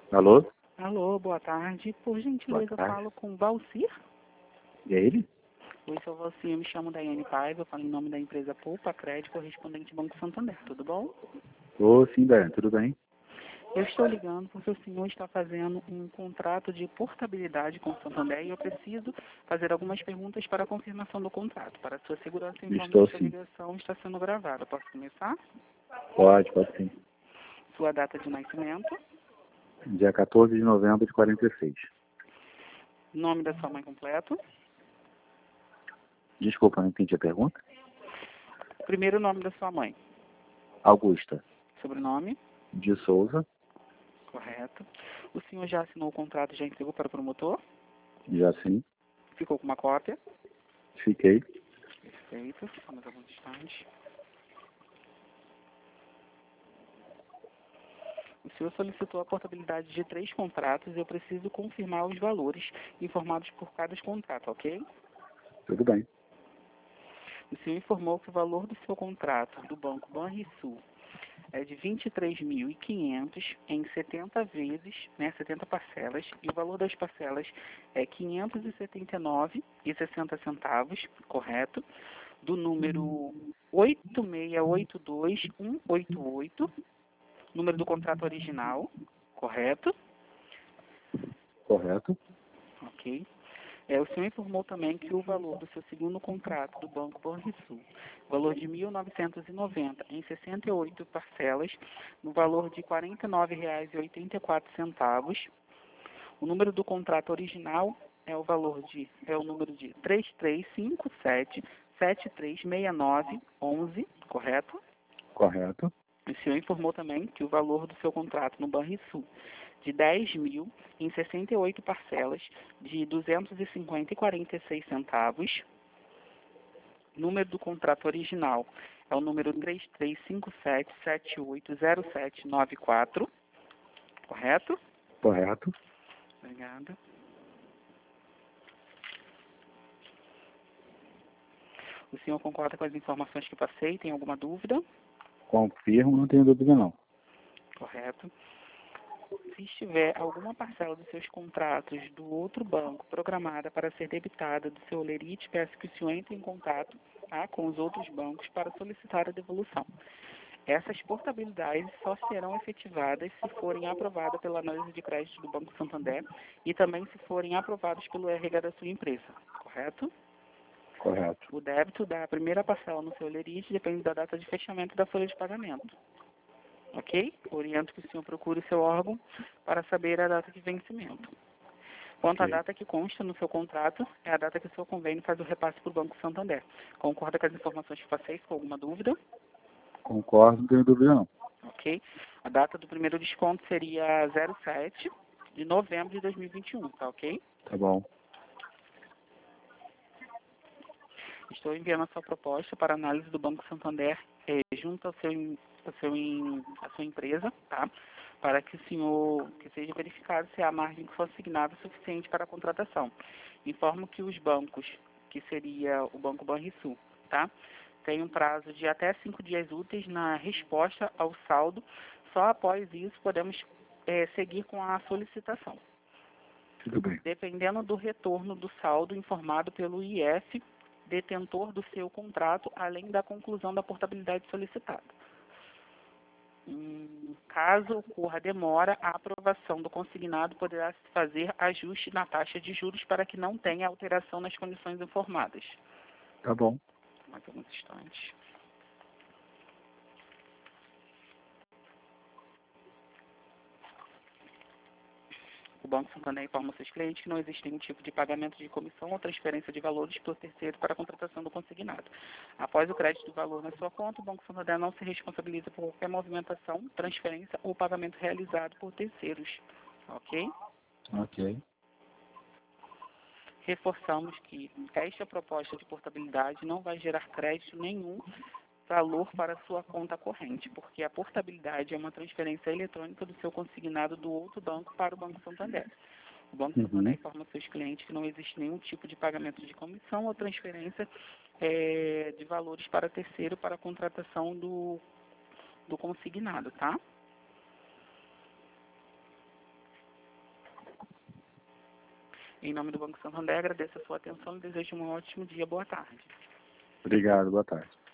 Alô? Alô, boa tarde. Por Boa gentileza, eu tarde. falo com o Valcir. E é ele? Oi, sou Valcir, eu me chamo Daiane Paiva, eu falo em nome da empresa Poupa Crédito, correspondente Banco Santander, tudo bom? Ô, sim, Daiane, tudo bem? Eu estou ligando porque o senhor está fazendo um contrato de portabilidade com o Santander e eu preciso fazer algumas perguntas para a confirmação do contrato. Para a sua segurança, informo que Estou esta sim. ligação está sendo gravada. Posso começar? Pode sim. Sua data de nascimento, Dia 14 de novembro de 46. nome da sua mãe completo, Desculpa, não entendi a pergunta. primeiro nome da sua mãe, Augusta sobrenome, de Souza. correto. O senhor já assinou o contrato e já entregou para o promotor? Já sim. Ficou com uma cópia? Fiquei. Perfeito. Vamos alguns instantes. O senhor solicitou a portabilidade de 3 contratos e eu preciso confirmar os valores informados por cada contrato, ok? Tudo bem. O senhor informou que o valor do seu contrato do Banco Banrisul é de 23.500 em 70 vezes, 70 parcelas, e o valor das parcelas é 579,60, correto? Do número 8682188, número do contrato original, correto? Correto? Ok. O senhor informou também que o valor do seu segundo contrato do Banco Banrisul, valor de 1.990 em 68 parcelas, no valor de R$ 49,84. O número do contrato original é o número de 3357-736911, correto? Correto. O senhor informou também que o valor do seu contrato no Banrisul de 10.000 em 68 parcelas de R$ 250,46. Número do contrato original é o número 3357780794, correto? Correto. Obrigada. O senhor concorda com as informações que passei? Tem alguma dúvida? Confirmo, não tenho dúvida não. Correto. Se estiver alguma parcela dos seus contratos do outro banco programada para ser debitada do seu lerite, peço que o senhor entre em contato com os outros bancos para solicitar a devolução. Essas portabilidades só serão efetivadas se forem aprovadas pela análise de crédito do Banco Santander e também se forem aprovados pelo RH da sua empresa, correto? Correto. O débito da primeira parcela no seu lerite depende da data de fechamento da folha de pagamento. Ok? Oriento que o senhor procure o seu órgão para saber a data de vencimento. Quanto à Ok. data que consta no seu contrato, é a data que o seu convênio faz o repasse para o Banco Santander. Concorda com as informações que passei? Com alguma dúvida? Concordo, não tenho dúvida não. Ok? A data do primeiro desconto seria 07 de novembro de 2021, tá ok? Tá bom. Estou enviando a sua proposta para análise do Banco Santander junto à sua empresa, tá? Para que seja verificado se a margem que for assignada é suficiente para a contratação. Informo que os bancos, que seria o Banco Banrisul, tá? Tem um prazo de até 5 dias úteis na resposta ao saldo. Só após isso podemos seguir com a solicitação. Tudo bem. Dependendo do retorno do saldo informado pelo IF, detentor do seu contrato, além da conclusão da portabilidade solicitada. Caso ocorra demora, a aprovação do consignado poderá se fazer ajuste na taxa de juros para que não tenha alteração nas condições informadas. Tá bom. Mais alguns instantes. O Banco Santander informa aos seus clientes que não existe nenhum tipo de pagamento de comissão ou transferência de valores por terceiro para a contratação do consignado. Após o crédito do valor na sua conta, o Banco Santander não se responsabiliza por qualquer movimentação, transferência ou pagamento realizado por terceiros. Ok? Ok. Reforçamos que esta proposta de portabilidade não vai gerar crédito nenhum valor para a sua conta corrente, porque a portabilidade é uma transferência eletrônica do seu consignado do outro banco para o Banco Santander. O Banco Santander informa aos seus clientes que não existe nenhum tipo de pagamento de comissão ou transferência de valores para terceiro para a contratação do consignado, tá? Em nome do Banco Santander, agradeço a sua atenção e desejo um ótimo dia. Boa tarde. Obrigado, boa tarde.